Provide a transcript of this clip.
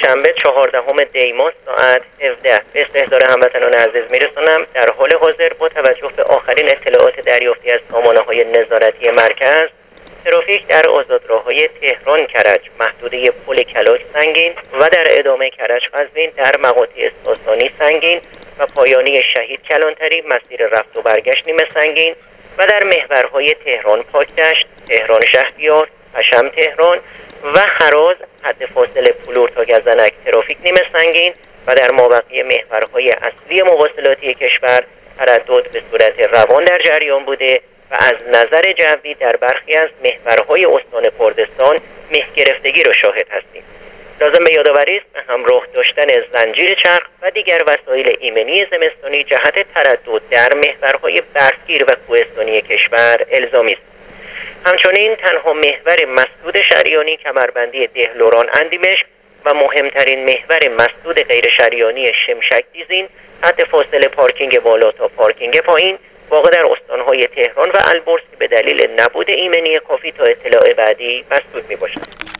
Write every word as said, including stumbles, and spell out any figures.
شنبه چهاردهم دی ماه ساعت هفده به استحضار هموطنان عزیز میرسونم. در حال حاضر با توجه به آخرین اطلاعات دریافتی از سامانه‌های نظارتی مرکز، ترافیک در آزادراه‌های تهران کرج، محدوده پل کلاش سنگین و در ادامه کرج قزوین در مقاطع ساسانی سنگین و پایانی شهید کلانتری مسیر رفت و برگشت نیمه سنگین و در محورهای تهران پاکدشت، تهران شهریار، پشم تهران و هراز حد فاصله پلور تا گزنک ترافیک نیمه سنگین و در مابقی محورهای اصلی مواصلاتی کشور تردد به صورت روان در جریان بوده و از نظر جوی در برخی از محورهای استان کردستان مه گرفتگی را شاهد هستیم. لازم به یادآوری است به همراه داشتن زنجیر چرخ و دیگر وسایل ایمنی زمستانی جهت تردد در محورهای برفگیر و کوهستانی کشور الزامی است. همچنین تنها محور مسدود شریانی کمربندی دهلوران اندیمشک و مهمترین محور مسدود غیر شریانی شمشک دیزین حد فاصله پارکینگ بالا تا پارکینگ پایین واقع در استانهای تهران و البرز که به دلیل نبود ایمنی کافی تا اطلاع بعدی مسدود می باشد.